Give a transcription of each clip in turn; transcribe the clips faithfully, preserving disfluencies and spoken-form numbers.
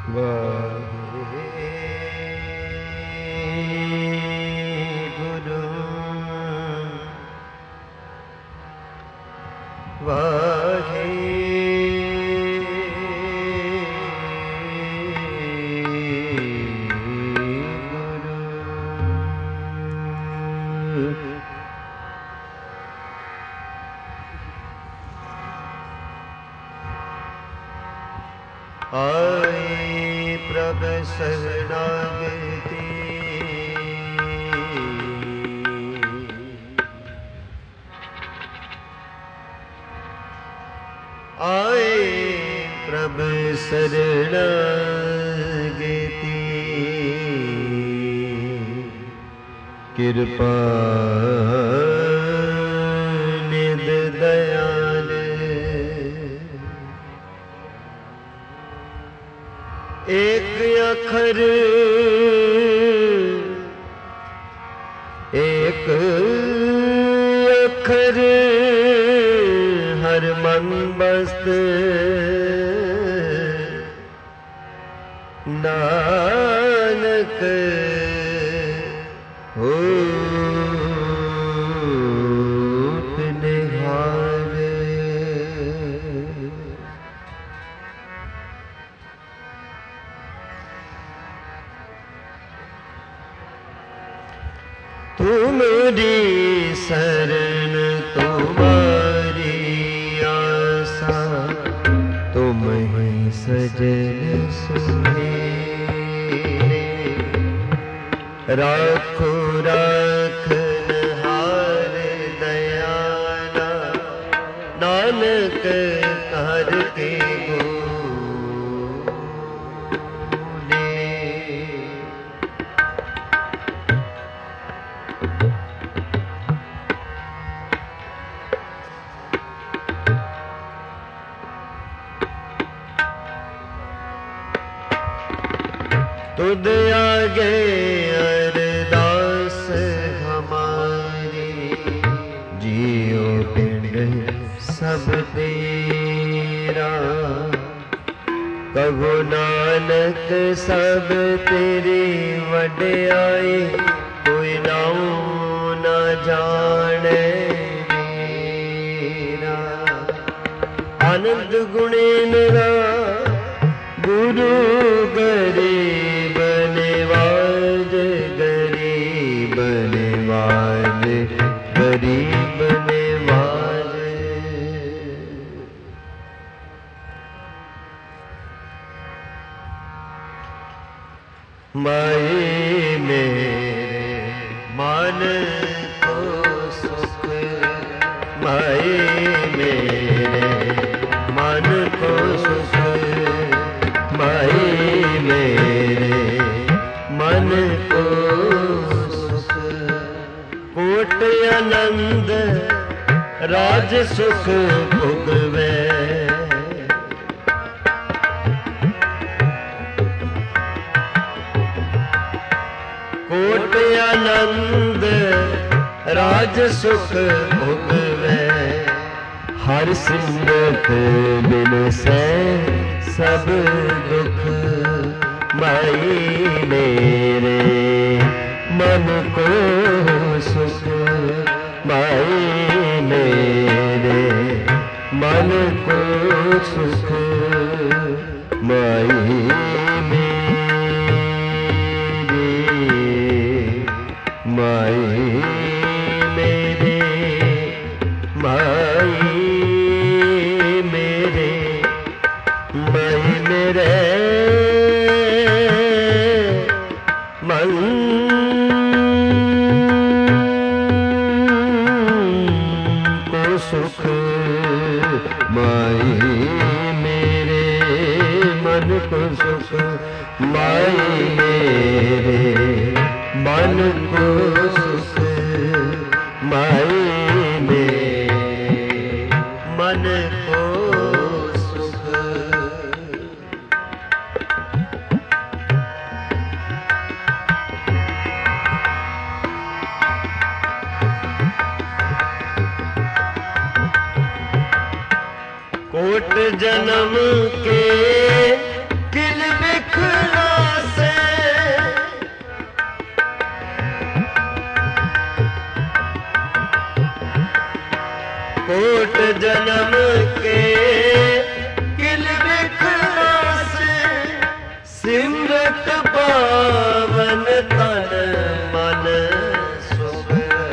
वाहेगुरु वाहेगुरु। आए प्रभ शरणागति आए प्रभ शरणागति कृपा निध दयाल एक अखर एक अखर हर मन बस्त नानक होत निहारे। तुमरी शरण तुम्हारी आशा तुम ही सजन सुमेरे। राखो राखन हार दयाला नानक कर के तुद आगे अरदास हमारी जियो पिंड सब तेरा। कहो नानक सब तेरी वड्याई कोई नाम न जाने मेरा। आनंद गुणेन रा गुरु गरीब निवाज गरीब निवाज गरीब निवाज। माए मेरे मन को सुख माए मेरे मन को सुख माए मेरे मन को सुख। कोट आनंद राज सुख भोगवे कोट आनंद राज सुख भोगवे। हर सिमरत बिन से सब दुख माई मेरे मन को सुख माई मेरे मन को सुख माई मेरे माई मेरे माई मेरे माई मेरे मन को सुख माई मेरे मन को सुख माई मेरे मन को सुख माई मेरे मन को सुख। कोट जन्म के किल बिख जन्म के किल बिखरास सिमरत पावन तन मन सुख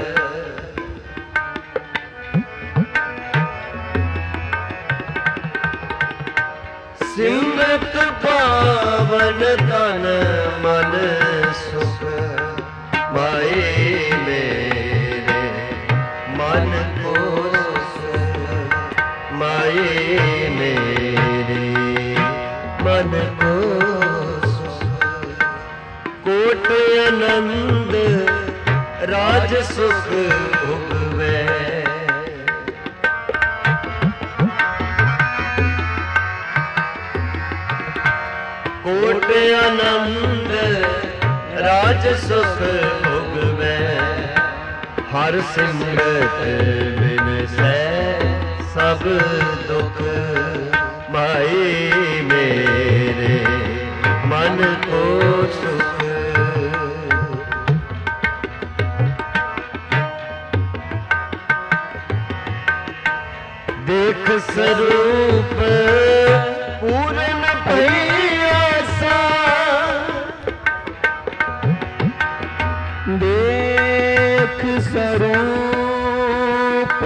सिमरत पावन तन मन सुख माए मेरे मन को सुख माए मेरे मन को सुख कोट आनंद राज सुख भुगवे कोट आनंद राज सुख भुगवे हर सिमरत बिन सै सब दुख माए मेरे मन को सुख देख स्वरूप पूर्ण भैयासा देख स्वरूप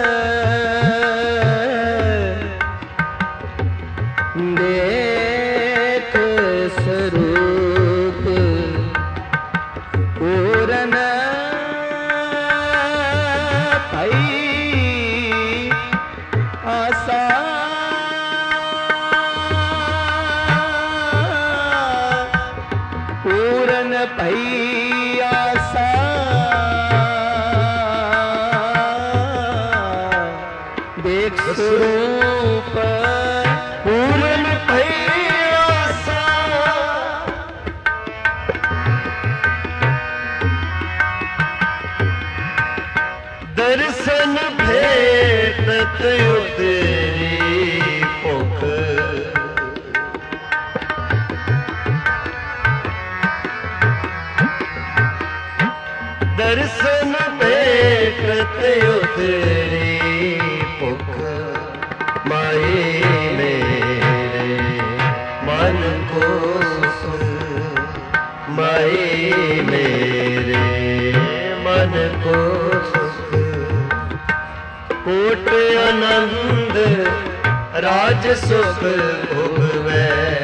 देख स्वरूप पूर्ण भई आसा पूर्ण भई आसा देख स्वरूप पूर्ण भई आसा दर्शन भेटत उतरी भुख दर्शन भेटत उतरी भुख माए मेरे मन को सुख माए मेरे मन को सुख कोट आनंद राज सुख भुगवे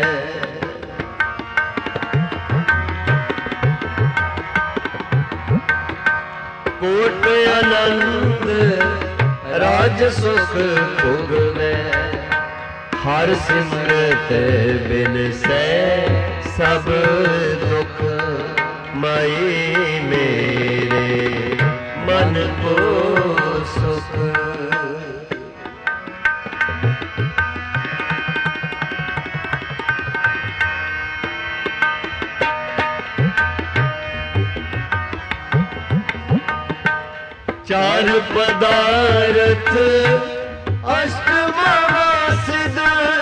कोट आनंद राज सुख भुगवे हर सिमरत बिन सै सब दुख माए मेरे मन को सुख चार पदार्थ अष्ट महासिद्ध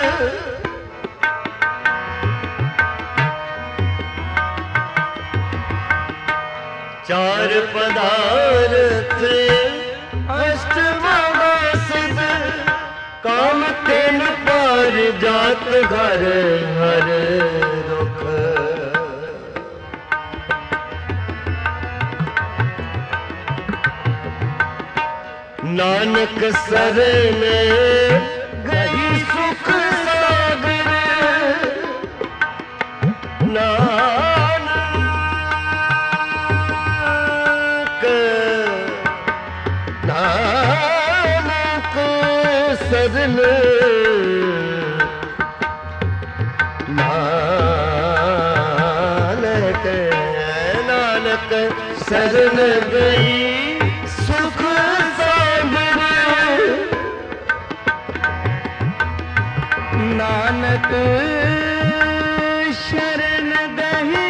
चार पदार्थ अष्ट महासिद्ध काम तेन पार जात घर हर दुख नानक शरण गई सुख सागर नानक नानक शरण नानक नानक शरण गई नानक शरण गही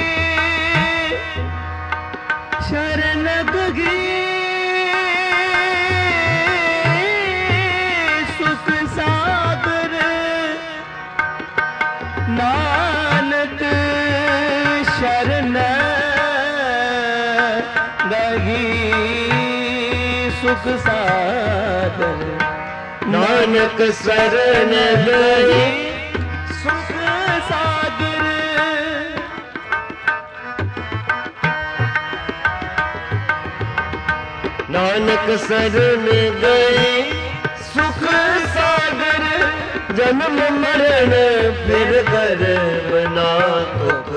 शरण गही सुख सागर नानक शरण गही सुख सागर ਨਾਨਕ ਸਰਨ ਗਈ ਸੁਖ ਸਾਗਰ ਨਾਨਕ ਸਰਨ ਗਈ ਸੁਖ ਸਾਗਰ ਜਨਮ ਮਰਨ ਫਿਰ ਗਰਬ ਨਾ ਤੁਕ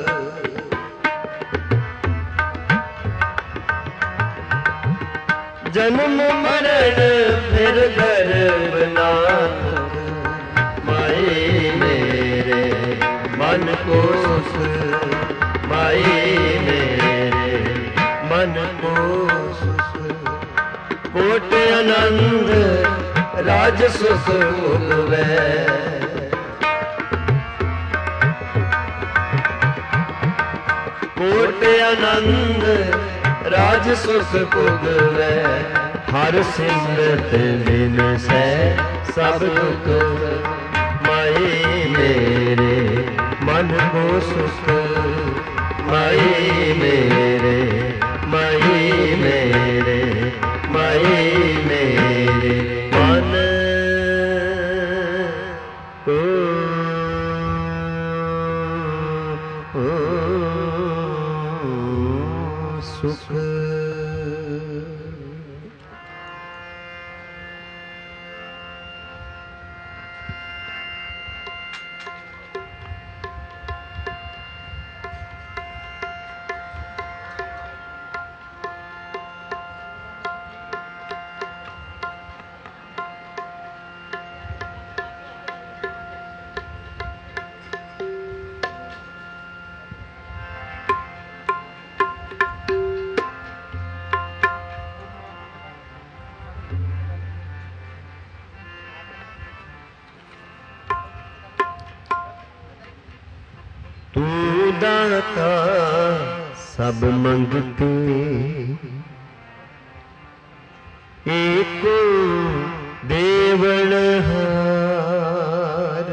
ਜਨਮ ਮਰਨ ਫਿਰ ਗਰਬ ਨਾ ਤੁਕ ਮਾਏ ਮੇਰੇ ਮਨ ਕੋ ਸੁਖ ਮਾਏ ਮੇਰੇ ਮਨ ਕੋ ਕੋਟ ਆਨੰਦ ਰਾਜ ਸੁਖ ਭੋਗਵੈ ਕੋਟ ਆਨੰਦ ਰਾਜ ਸੁਖ ਭੋਗਵੈ ਹਰ ਸਿਮਰਤ ਵਿਨਸੈ ਸਭ ਦੁਖ ਮਾਏ ਮੇਰੇ ਮਨ ਕੋ ਸੁਖ ਮਾਏ ਮੇਰੇ ਮਾਏ ਮੇਰੇ ਮਾਏ ਮੇਰੇ ਮਨ ਕੋ ਸੁਖ ਤੂੰ ਦਾਤਾ ਸਭ ਮੰਗਤੇ ਏਕੋ ਦੇਵਨ ਹਾਰ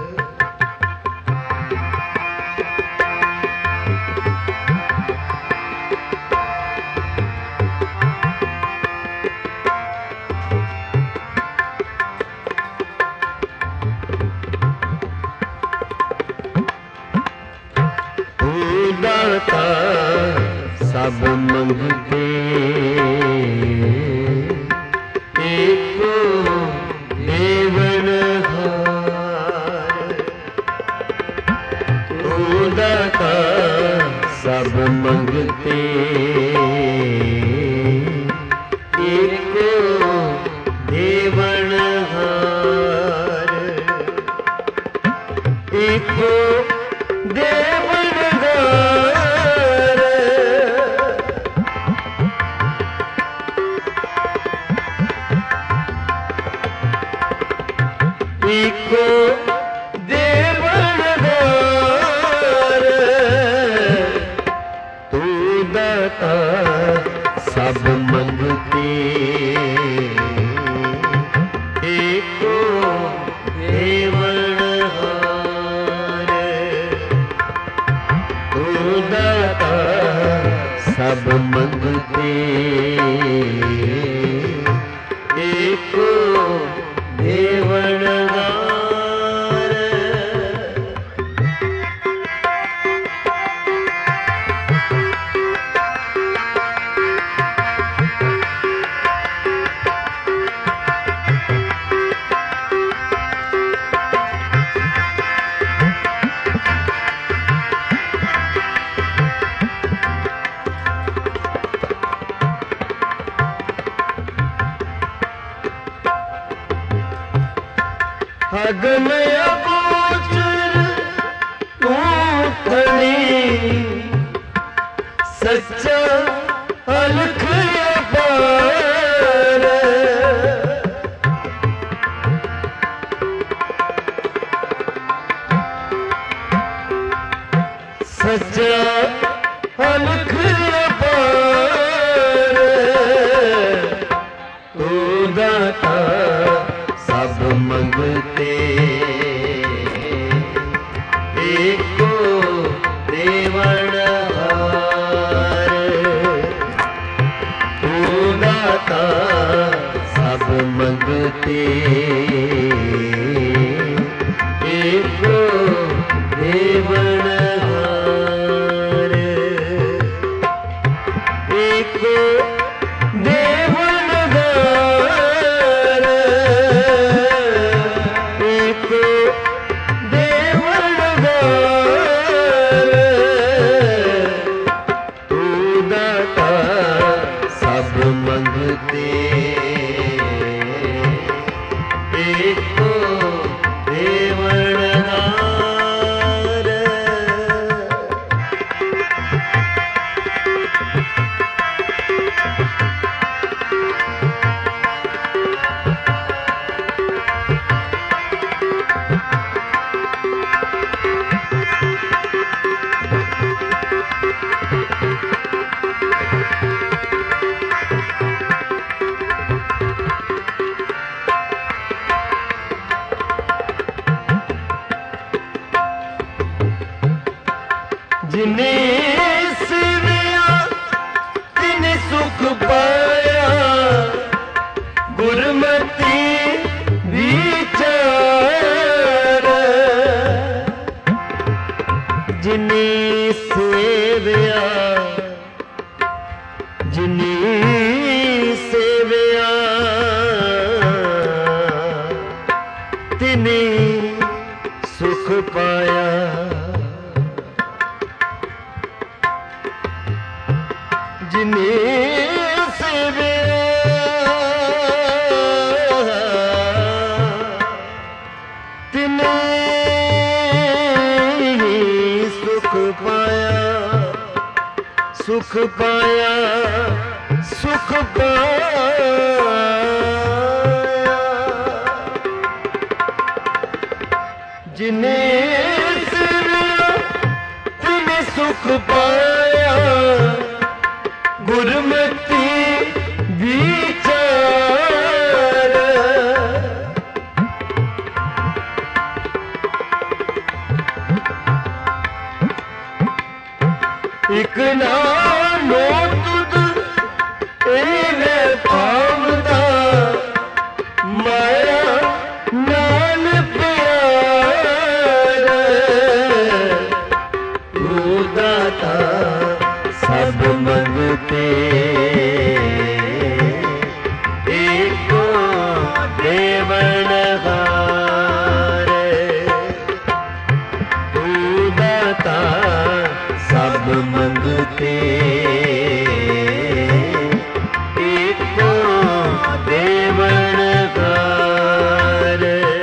ਦਾਤਾ ਸਭ ਮੰਗਤੇ ਏਕੋ ਦੇਵਨ ਹਾਰ ਤੂੰ ਦਾਤਾ ਸਭ ਮੰਗਤੇ ਏਕੋ ਦੇਵਨ ਹਾਰ ਏਕੋ ਦੇਵਨ ਏਕੋ ਦੇਵਨ ਹਾਰ ਤੂੰ ਦਾਤਾ ਸਭ ਮੰਗਤੇ ਏਕੋ ਦੇਵਨ ਹਾਰ ਤੂੰ ਦਾਤਾ ਸਭ ਮੰਗਤੇ ਏਕੋ ਦੇਵਨ ਹਾਰ ਅਗਮ ਅਗੋਚਰ ਤੂੰ ਧਨੀ ਸੱਚਾ ਅਲਖ ਅਪਾਰ ਸੱਚਾ ਅਲਖ ਅਪਾਰ ਤੂੰ ਦਾਤਾ ਸਭ ਮੰਗਤੇ ਏਕੋ ਦੇਵਨ ਹਾਰ ਤੂੰ ਦਾਤਾ ਸਭ ਮੰਗਤੇ सेविया तिन सुख पाया गुरमति विचार जिने सेविया जिने सेविया तिने सुख पाया जिने सेविया तिने सुख पाया सुख पाया सुख पाया जिने सेविया तिने सुख पाया गुरमति विचार इक नानो तुद एवे पावदा माया नाल प्यार तू दाता सब मंगते एको देवनहार तू दाता सब मंगते एको देवनहार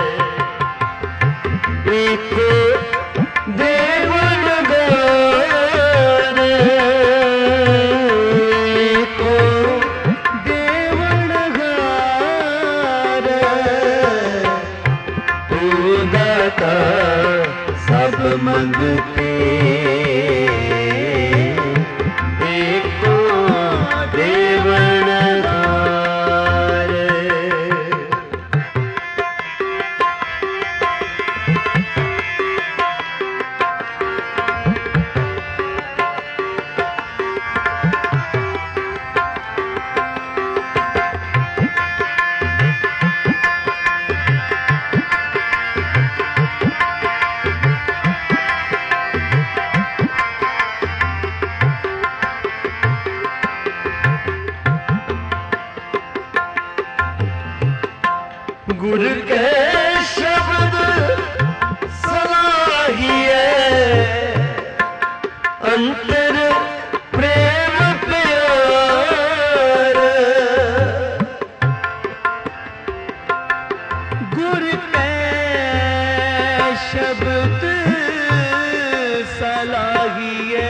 एको देवनहार एको देवनहार तू दाता सब मंगते एको देवनहार गुर के शब्द सलाहिए अंतर प्रेम प्यार गुर के शब्द सलाहिए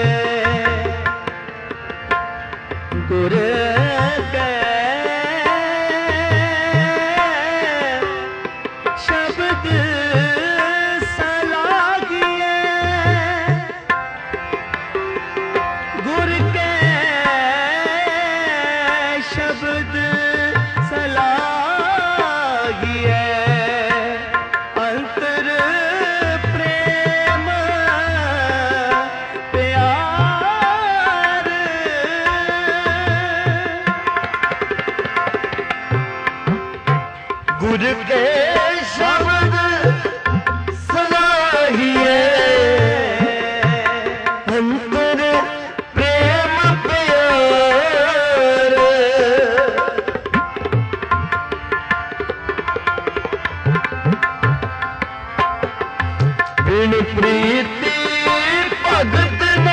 गुर के शब्द सलाहिए गुर के शब्द सलाहिए अंतर प्रेम प्यार गुर के शब्द सलाहिए अंतर प्रेम प्यार बिन प्रीति भगत न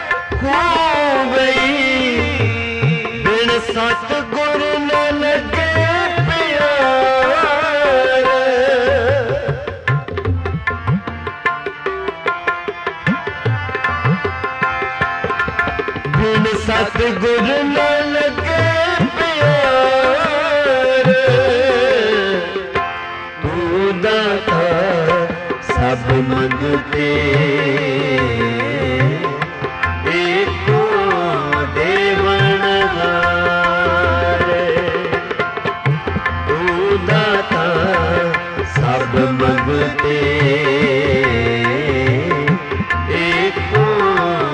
होवई बिन सतगुर न लगे प्यार बिन सतगुर न लगे प्यार तू दाता सब मंगते एको देवनहार तू दाता सब मंगते एको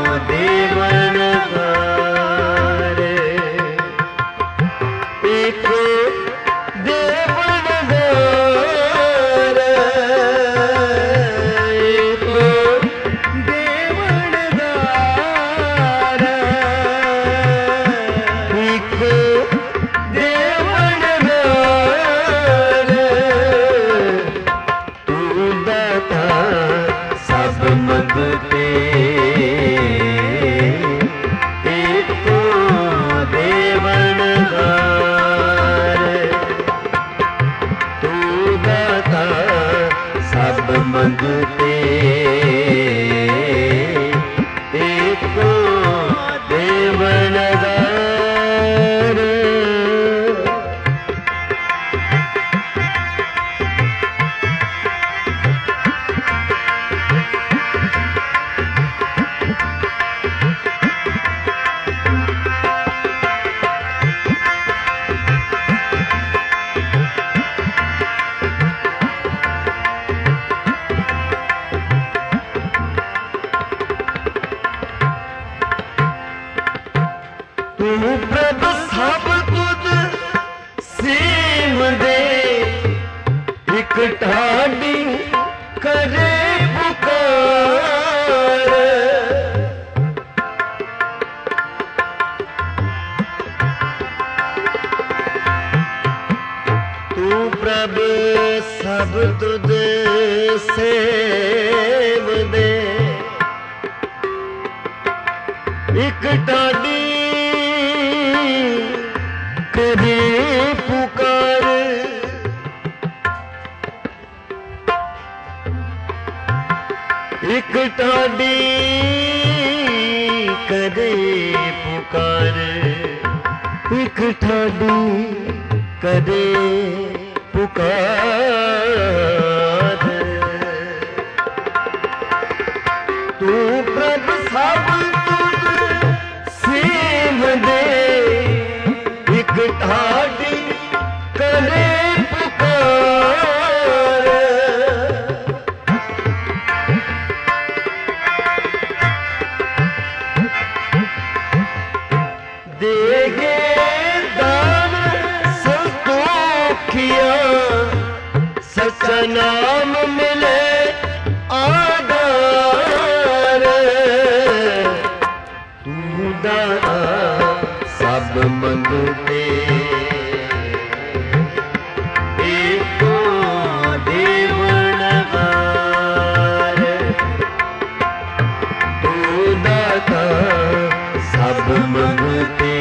तू प्रभ सब तुद सेव दे, एक ठाडी करे पुकार। तू प्रभ सब तुद सेव दे, एक ठाडी करे पुकार। एक ठाडी करे पुकार, एक ठाडी करे पुकार। तू प्रभ सब तुद सेव दे, एक ठाडी करे पुकार। देगे दान संतोखिया, सच्चा नाम मिले आधार। तू दाता सब मंगते, एको देवनहार। तू दाता सब मंगते,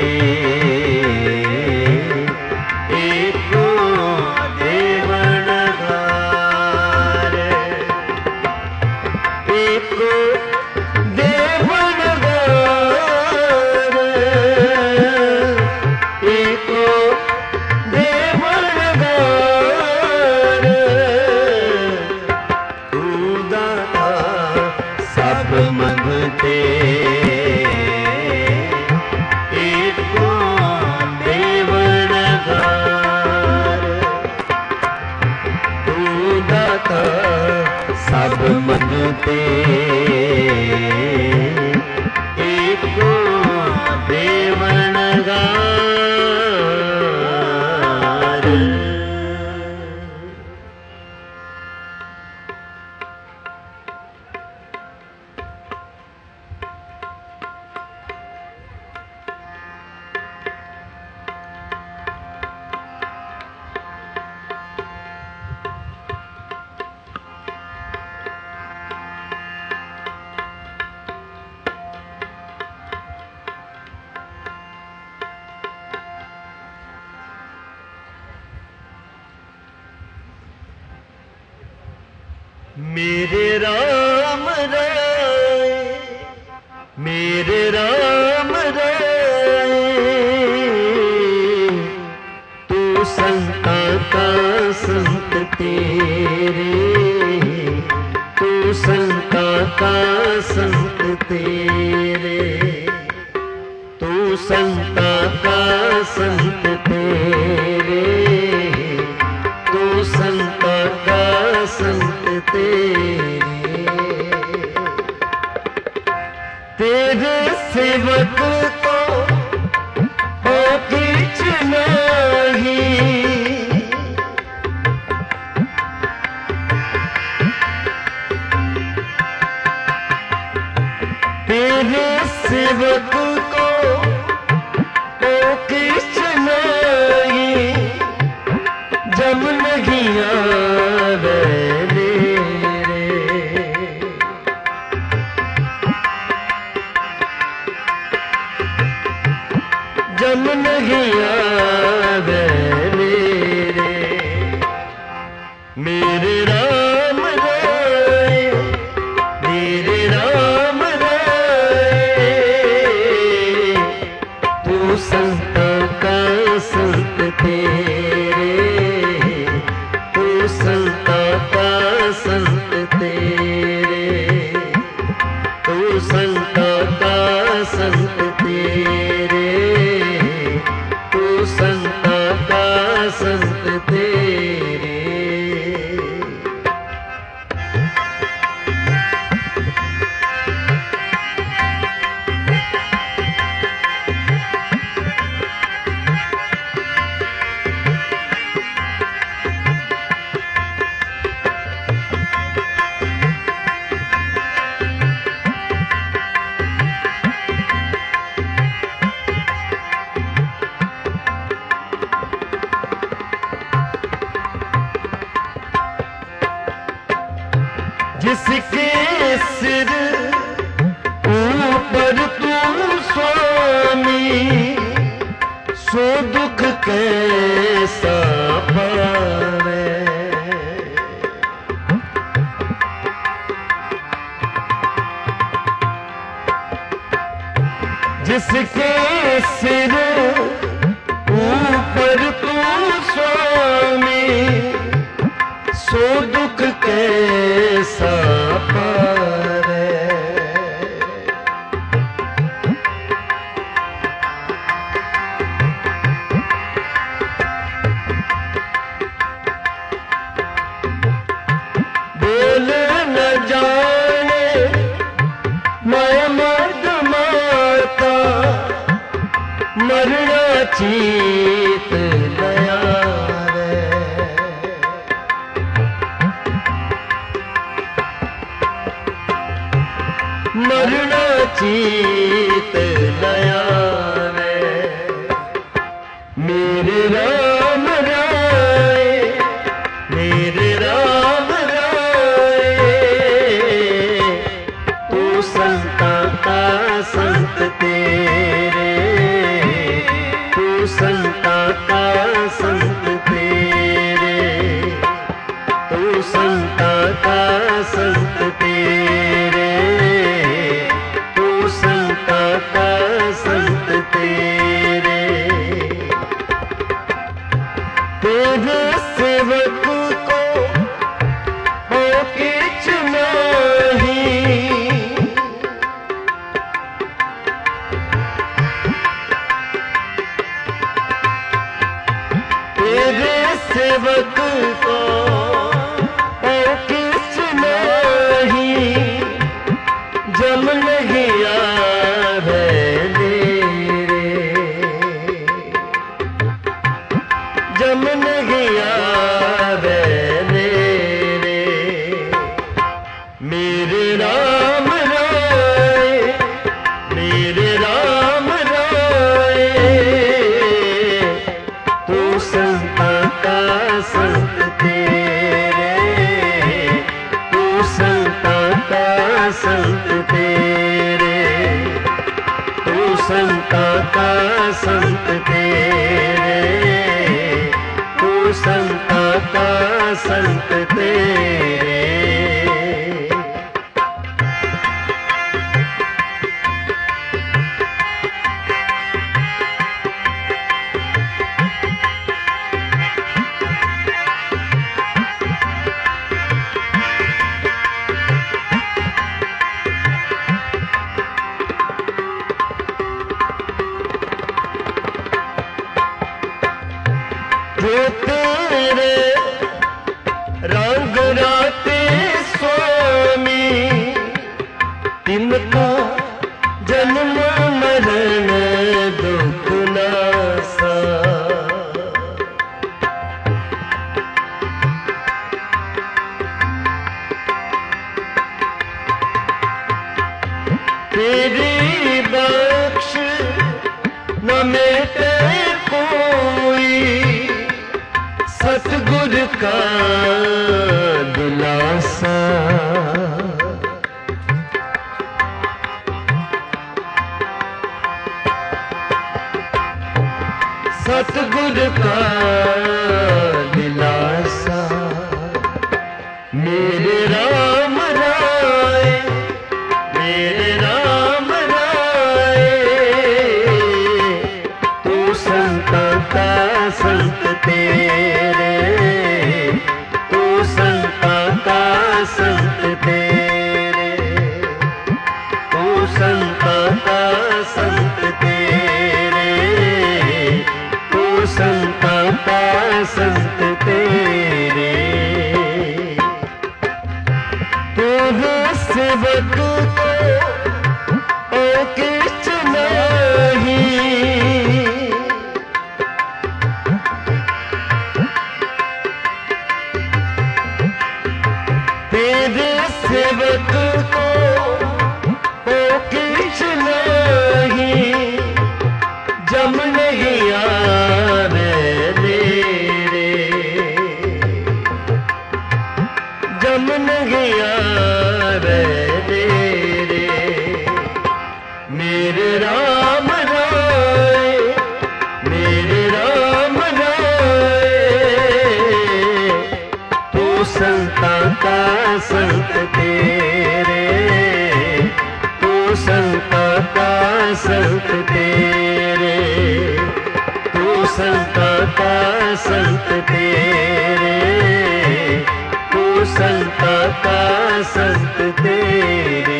एको देवनहार। एको देवनहार, एको देवनहार। तू दाता सब मंगते, एको देवनहार। तू दाता सब मंगते, एको देवनहार। मेरे राम राय, मेरे राम राय, तू संता का संत तेरे, तू संता का संत तेरे, तू संता का संत तेरे, तू संता का संत तेरे। तेरे सेवक को हो किछ नहीं, तेरे सेवक को हो किछ नहीं, जब नहीं आवे जम नहीं आवे मेरे। मेरे राम राय, मेरे राम राय, तू संत का संत तेरे, तू संत का संत तेरे, तू संत का संत तेरे, तू संत का संत तेरे। दुख कैसा पावे। जिसके सिर ऊपर तू स्वामी, सो दुख कैसा पावे। बोल न जाने मैं मर्द माता, मरना चीत दया रे। मरना चीत दया रे। मेरे राम राय, मेरे राम राय, तू संता का संत तेरे, तू संता का संत तेरे, तू संता का संत तेरे, तू संता का संत तेरे। तेरे सेवक को हो किछ नहीं, तेरे सेवक को हो किछ नहीं, जम नहीं आवे मेरे, जम नहीं आवे मेरे। मेरे राम राय, मेरे राम राय, तू संता का संत तेरे, तू संता का संत तेरे, तू संता का संत तेरे, तू संता का संत तेरे। जो तेरे रंग राते स्वामी, तिनका जन्म मरण दुख नासा। तेरी बख्श न मेटे कोई, सतगुर का दिलासा। सतगुर का दिलासा। मेरे राम राय, मेरे राम राय, तू संता का संत तेरे, तू संता का संत तेरे, तू संता का संत तेरे, तू संता का संत तेरे। तेरे सेवक को ओ किछ नहीं, संत तेरे, तू संतों का संत तेरे, तू संतों का संत तेरे, तू संतों का संत तेरे।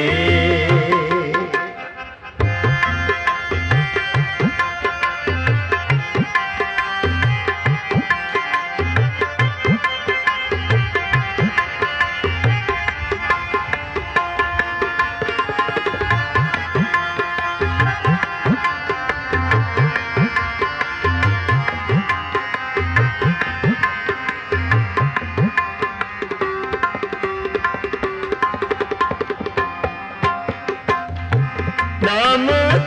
नाम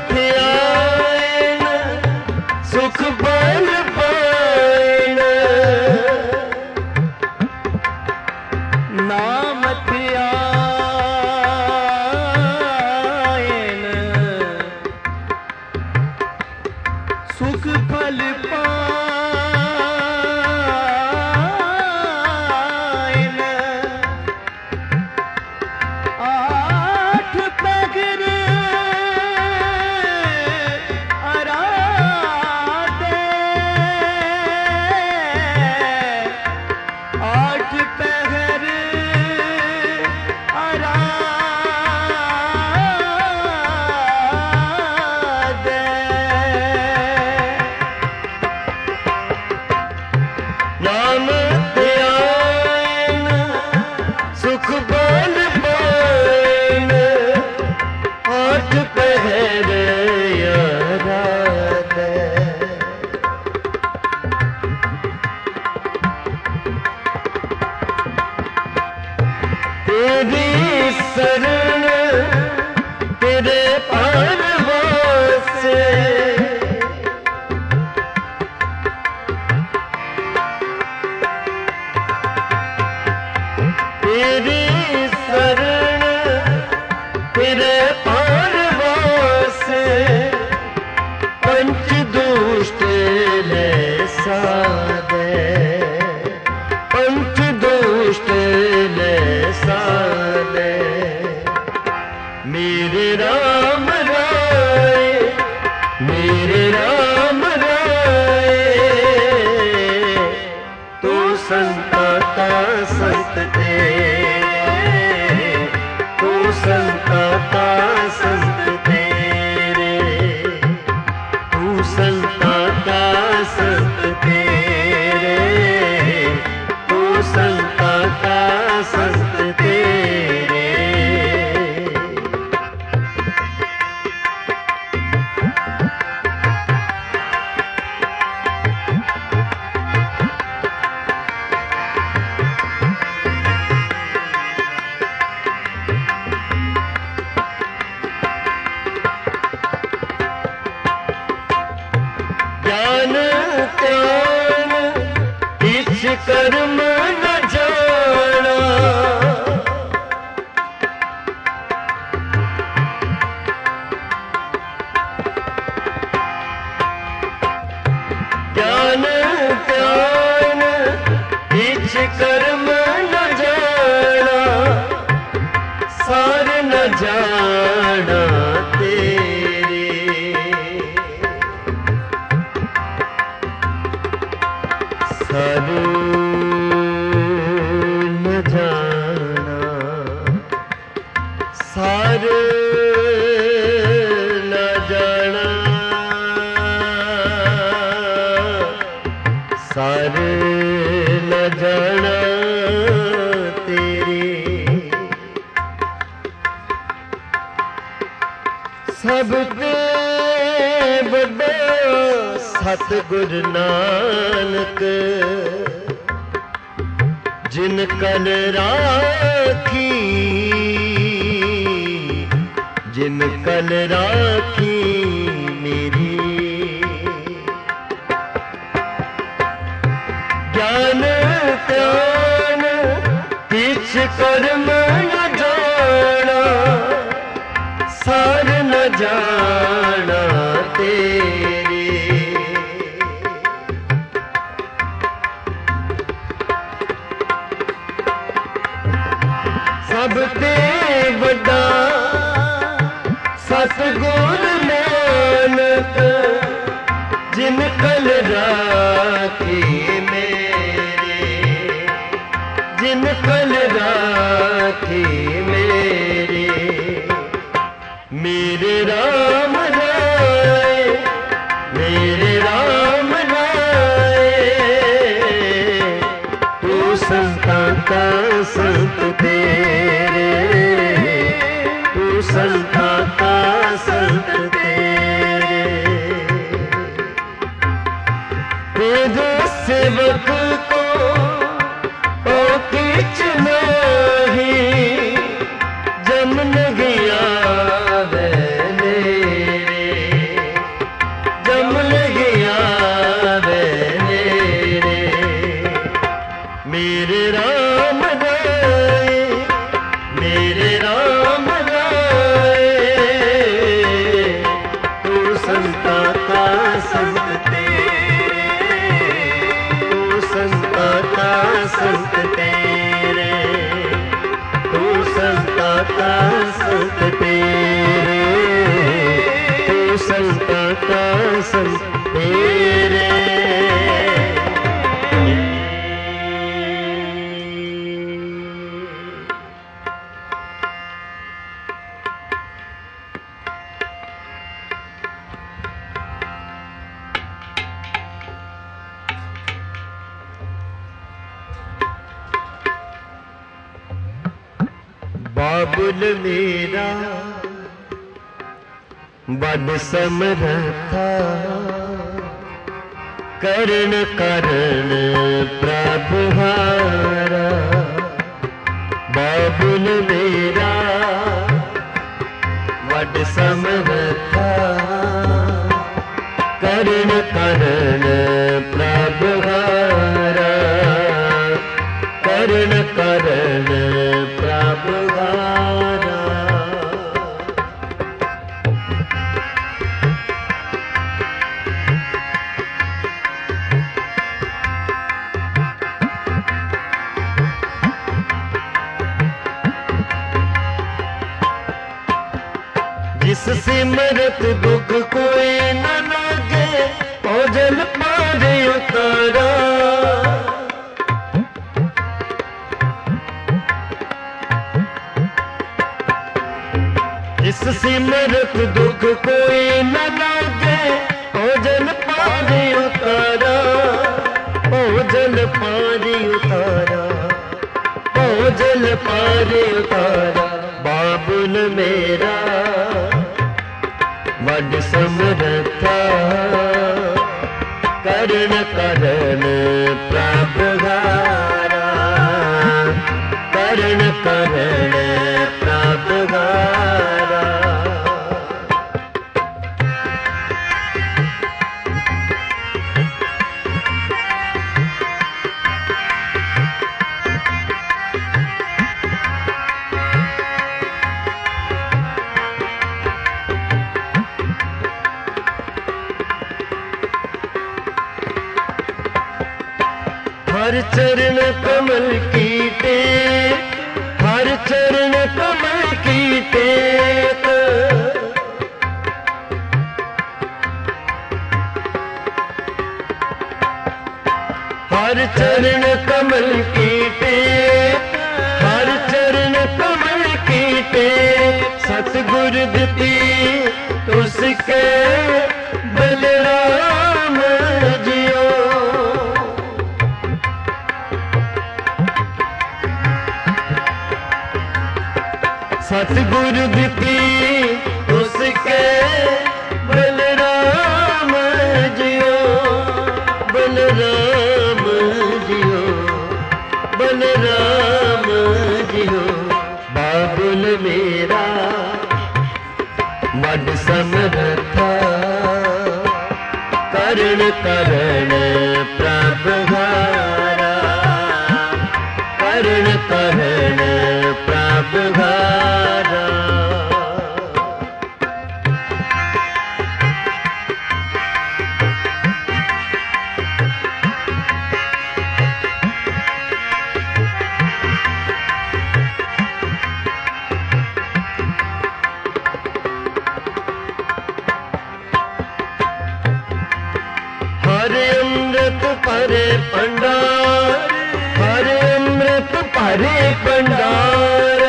ध्यान सुख बल पायन, नाम ध्यान सुख फल पायन, आठ पगर आराधे, आठ पहर आराधे। नाम ध्यान सुख बल पायन, आठ पहर आराधे। तेरी शरण तेरे परवास, तेरी शरण तेरे परवास, पंच दुष्ट ले साधे, पंच दुष्ट ले साधे। मेरे राम राय, मेरे राम राय, तू संतों का संत तेरे, तू संतों का संत तेरे, तू संतों का संत तेरे, तू संतों का संत तेरे। ज्ञान त्यान किछ कर्म न जाना, ज्ञान त्यान किछ कर्म न जाना, सार न जाना तेरे। सार न जाना, सार न जाना, सार न जाना तेरे। सबते बड़ा सतगुर नानक, जिन कल राखी, जिन कल राखी मेरी। ज्ञान त्यान किछ कर्म न जाना, सार न जाना तेरे। सेवक को ओ किच नहीं जमन गया वे मेरे जमन गया वे मेरे मेरे राम राय मेरे राम राय तू संता का संत संत तेरे तू संता का संत तेरे तू संता का संत तेरे बाबुल मेरा बड़ समरथा करण करण प्रभुहारा बाबुल मेरा बड़ समरथा करण करण प्रभुहारा करण करण प्रभुहारा जिस सिमरत दुख कोई न लागे ओ जल पारे उतारा जिस सिमरत दुख कोई न लागे ओ जल पारे उतारा ओ जल पारे उतारा ओ जल पारे उतारा बाबुल मेरा बड़ समरथा करण करण प्रभुहारा करण करण प्रभुहारा हर चरण कमल की टेक हर चरण कमल की टेक हर चरण कमल की टेक हर चरण कमल की टेक सतगुर दी उसके बलराम जियो सतगुरु दी उसके बलराम जियो बलराम जियो बलराम जियो बाबुल मेरा बड़ समरथा करण करण प्रभुहारा करण करण प्रभुहारा हरे अमृत परे पंडार हरे अमृत परे पंडार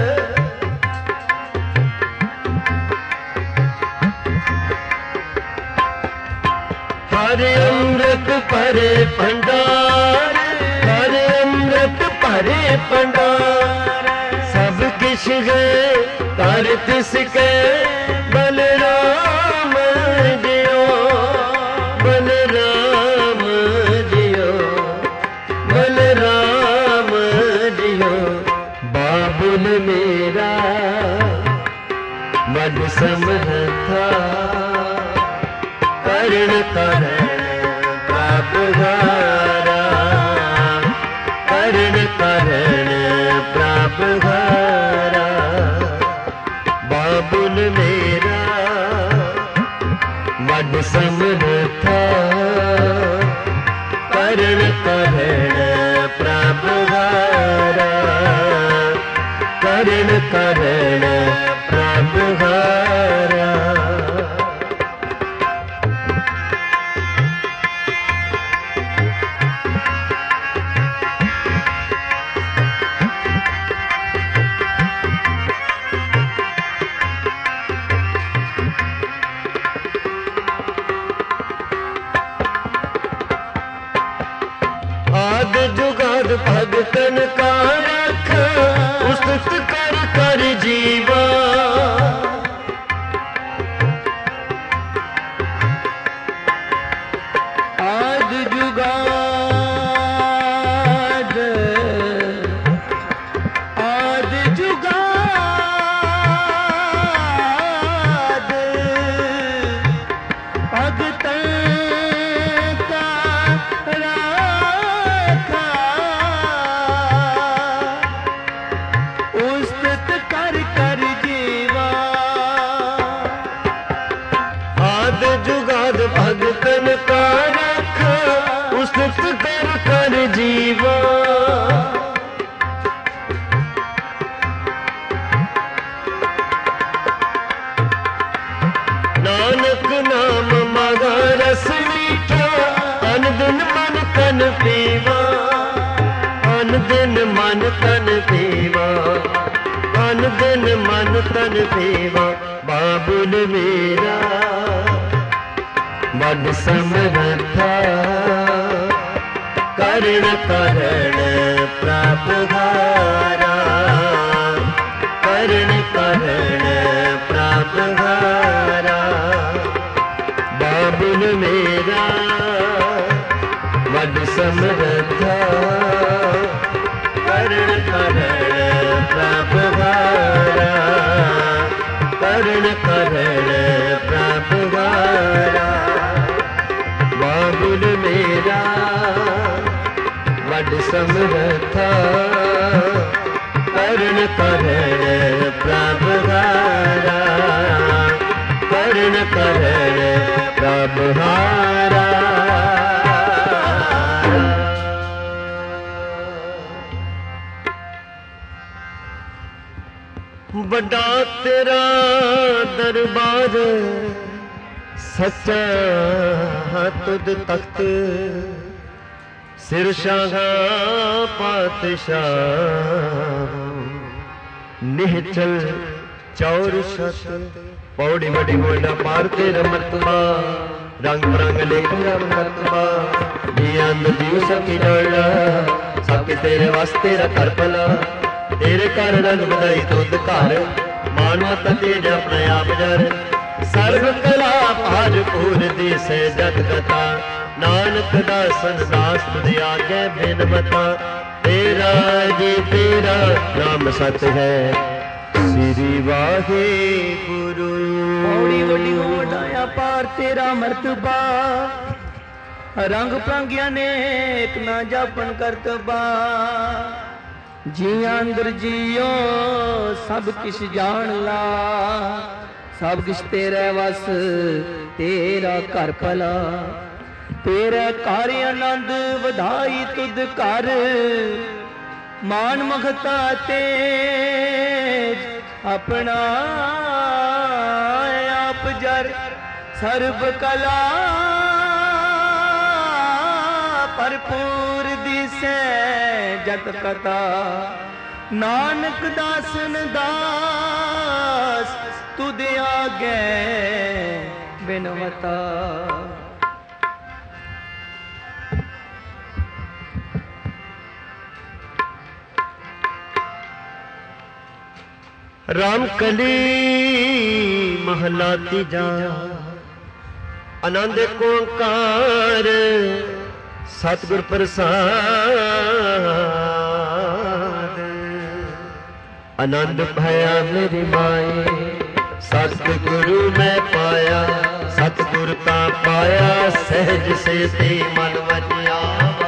हरे अमृत परे पंडार हरे अमृत परे पंडार सब किश है कर तिसके बलराम जियो बलराम जियो करण करण प्रभ हारा, करण करण प्रभ हारा। बाबुल मेरा वड समर्था, करण करण प्रभ हारा, करण करण प्रभ हारा। आद जुगाद भगतन का रख, उस्तुत कर कर जीवा। आद जुगाद आद जुगाद भगतन का राखा, उस्तत कर कर जीवा। आद जुगाद भगतन का रख, उस्तुत कर कर जीवा। नानक नाम मागा रस मीठा, अन दिन मन तन पीवा, अन दिन मन तन पीवा, अन दिन मन तन पीवा। बाबुल मेरा वड समर्था, करण करण प्रभ हारा, करण करण प्रभ हारा। बाबुल मेरा वड समर्था, करण करण प्रभ हारा, करण करण प्रभ हारा। बाबुल मेरा वड समर्था, करण करण प्रभ हारा, करण करण प्रभ हारा। बड़ा तेरा दरबार, सच्चा तुद तख्त, सिर शाहा पातशाह, निहचल चौर शत। पौड़ी बड़ी मोड़ा पार तेरा मरतबा, रंग बरंग लेखा मरतबा। जी अंद जीव सकी डाला, सके तेरे वास्ते रा कर भला। तेरे घर रंग बधाई तुद घर, मानवत तेज अपने आप जर। सर्व कला भारपूर दिसे जत कथा, नानक दासन दास तुझ आगे बिन मता। तेरा जी तेरा नाम सच है, श्री वाहे गुरु। पौड़ी वड्डी मोड़ा पार तेरा मर्तबा, रंग प्रांगिया नेक ना जापन करतबा। जिया अंदर जियो सब किश जान ला, सब किश तेरे वस तेरा घर भला। तेरे घर आनंद वधाई तुद कर, मान मखता तेज अपना आप जर। सर्व कला भरपूर दिसे जत कथा, नानक दासन दास तुद आगे बिनवता। रामकली महला तीजा, आनंद ओंकार सतगुर प्रसाद। आनंद भया मेरी माए, सतगुरु मैं पाया, सत ਸਤਿਗੁਰ ਤਾਂ ਪਾਇਆ ਸਹਿਜ ਸੇਤੀ ਮਨ ਵਜਿਆ।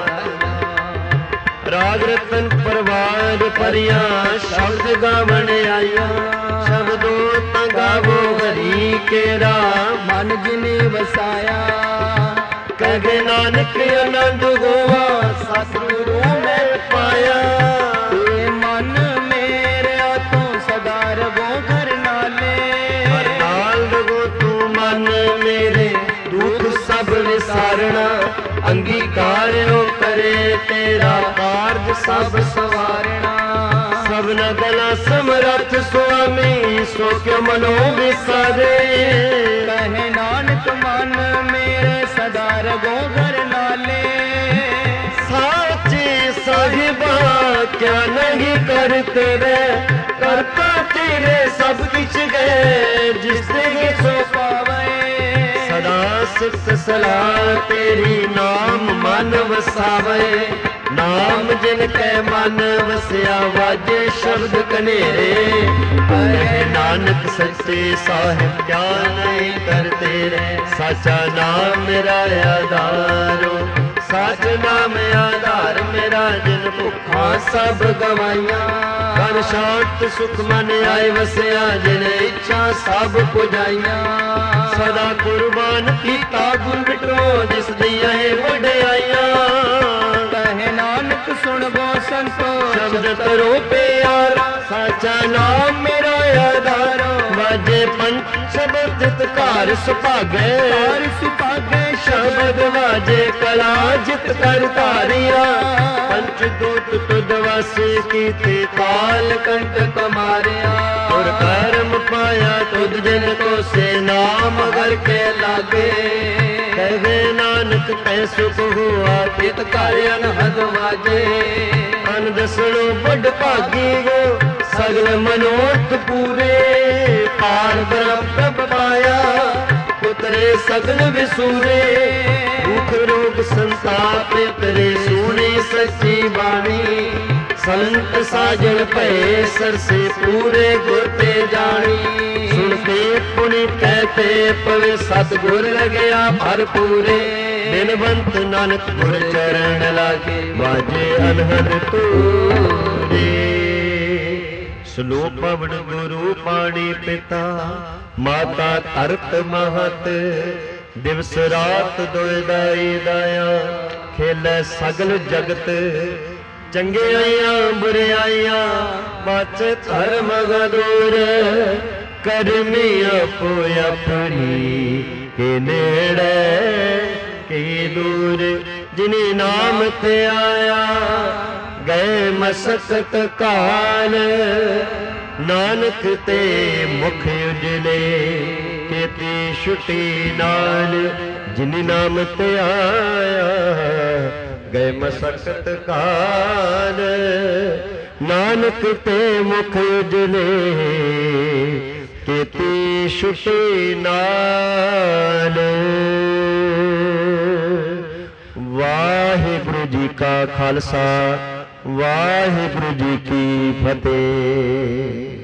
ਰਾਗ ਰਤਨ ਪਰਵਾਰ ਭਰੀਆਂ ਸ਼ਬਦ ਗਾਵਣ ਆਇਆ। ਸ਼ਬਦੋ ਤਾਂ ਗਾਵੋ ਹਰੀ ਕੇਰਾ ਮਨ ਜਿਨੇ ਵਸਾਇਆ। ਕਹੇ ਨਾਨਕ ਆਨੰਦ ਹੋਵਾ ਸਤਿਗੁਰੂ ਮੈਂ ਪਾਇਆ। ਇਹ ਮਨ ਮੇਰਿਆ ਤੂੰ ਸਦਾ ਰਗੋ ਘਰ ਨਾਲੇ। ਹਰ ਨਾਲ ਰਗੋ ਤੂੰ ਮਨ ਮੇਰੇ ਦੁੱਖ ਸਭ ਵਿਸਾਰਣਾ। ਅੰਗੀਕਾਰਿਓ ਕਰੇ ਤੇਰਾ ਕਾਰਜ ਸਭ ਸਵਾਰਣਾ। ਸਭਨਾ ਗਲਾ ਸਮਰੱਥ ਸੁਆਮੀ ਸੋ ਕਿਉ ਮਨੋ ਵਿਸਾਰੇ। ਕਹੇ ਨਾਨਕ ਮਨ ਮੇਰੇ ਸਦਾ ਰਗੋ ਘਰ ਨਾਲੇ। ਸਾਚੇ ਸਾਹਿਬਾ ਕਿਆ ਨਹੀਂ ਕਰ ਤੇਰੇ ਕਰਤਾ ਤੇਰੇ ਸਭ ਕਿਛ ਗਏ ਜਿਸ ਤੇ ਸੋ ਪਾਵੇ। ਸਦਾ ਸਿਫਤ ਸਲਾਹ ਤੇਰੀ ਨਾਮ ਮਨ ਵਸਾਵੇ। ਨਾਮ ਜਿਨ ਕੈ ਮਨ ਵਸਿਆ ਵਾਜੇ ਸ਼ਬਦ ਕਨੇਰੇ। ਕਹੇ ਨਾਨਕ ਸੱਚੇ ਸਾਹਿਬ ਕਿਆ ਨਹੀਂ ਕਰ ਤੇਰੇ। ਸਾਚਾ ਨਾਮ ਮੇਰਾ ਆਧਾਰੋ ਸੱਚ ਨਾਮ ਆਧਾਰ ਮੇਰਾ। ਜਿਨ ਭੁੱਖਾਂ ਸਭ ਗਵਾਈਆਂ ਘਨ ਸ਼ਾਂਤ ਸੁਖ ਮਨ ਆਏ ਵਸਿਆ। ਜਿਨ ਇੱਛਾ ਸਭ ਪੁਜਾਈਆਂ ਸਦਾ ਕੁਰਬਾਨ ਕੀਤਾ ਗੁਰ ਵਿਟੋ ਜਿਸ ਦੀਆਂ ਇਹ ਵਡਿਆਈਆਂ। ਕਹੇ ਨਾਨਕ ਸੁਣਵੋ ਸੰਤੋ ਸ਼ਬਦ ਕਰੋ ਪਿਆਰਾ। ਸਾਚਾ ਨਾਮ ਮੇਰਾ ਆਧਾਰੋ ਵਾਜੇ ਪੰਚ ਸ਼ਬਦ ਜਿਤ ਘਰ ਸੁਭਾਗੇ। ਘਰ ਸੁਭਾਗੇ ਸ਼ਬਦ ਵਾਜੇ ਕਲਾ ਜਿਤ ਕਰ ਧਾਰਿਆ। ਪੰਚ ਦੂਤ ਤੁਧ ਵਾਸੇ ਕੀਤੇ ਕਾਲ ਕੰਟਕ ਮਾਰਿਆ। ਔਰ ਕਰਮ ਪਾਇਆ ਤੁਧ ਜਿਨ ਕੋ ਸੇ ਨਾਮ ਅਗਰ ਕੇ ਲਾਗੇ। ਕਹੇ ਨਾਨਕ ਤੈ ਸੁਖ ਹੁਆ ਤਿਤ ਘਰ ਅਨਹਦ ਵਾਜੇ। ਅਨ ਦਸਣੋ ਵੱਡ ਭਾਗੀ ਹੋ ਸਗਲ ਮਨੋਰਥ ਪੂਰੇ। ਪਾਰ ਬ੍ਰਹਮ ਪ੍ਰਭ ਪਾਇਆ ਪੁੱਤਰੇ ਸਗਲ ਵਿਸੂਰੇ। ਦੁਖ ਰੋਗ ਸੰਤਾਪ ਤੇਰੇ ਸੁਣੀ ਸੱਚੀ ਬਾਣੀ। ਸੰਤ ਸਾਜਣ ਭਏ ਸਰਸੇ ਪੂਰੇ ਗੁਰ ਤੇ ਜਾਣੀ। ਸੁਣ ਕੇ ਪੁਨੀ ਕਹਤੇ ਪਵੇ ਸਤਿਗੁਰ ਲਗਿਆ ਭਰਪੂਰੇ। ਬਿਨਵੰਤ ਨਾਨਕ ਗੁਰ ਚਰਨ ਲਾਗੇ ਵਾਜੇ ਅਨਹਦ ਤੂਰੇ। ਸਲੋਕ ਪਵਨ ਗੁਰੂ ਪਾਣੀ ਪਿਤਾ ਮਾਤਾ ਧਰਤ ਮਹਤ। ਦਿਵਸ ਰਾਤ ਦੁਇ ਦਾਈ ਦਾਇਆ ਖੇਲੇ ਸਗਲ ਜਗਤ। ਚੰਗਿਆਈਆਂ ਬੁਰਿਆਈਆਂ ਬਚ ਧਰਮ ਗਦੂਰ। ਕਰਮੀ ਆਪੋ ਆਪਣੀ ਕੇ ਨੇੜੇ ਕੇ ਦੂਰ। ਜਿਨੇ ਨਾਮ ਤੇ ਆਇਆ ਗਏ ਮਸਕਤ ਕਾਲ। ਨਾਨਕ ਤੇ ਮੁਖ ਉਜਲੇ ਕੀਤੀ ਛੁਟੀ ਨਾਲ। ਜਿਨੇ ਨਾਮ ਤੇ ਆਇਆ ਗਏ ਮਸਕਤ ਕਾਲ। ਨਾਨਕ ਤੇ ਮੁਖ ਉਜਲੇ ਕੀਤੀ ਛੁਟੀ ਨਾਲ। ਵਾਹਿਗੁਰੂ ਜੀ ਕਾ ਖਾਲਸਾ ਵਾਹਿਗੁਰੂ ਜੀ ਕੀ ਫਤਿਹ।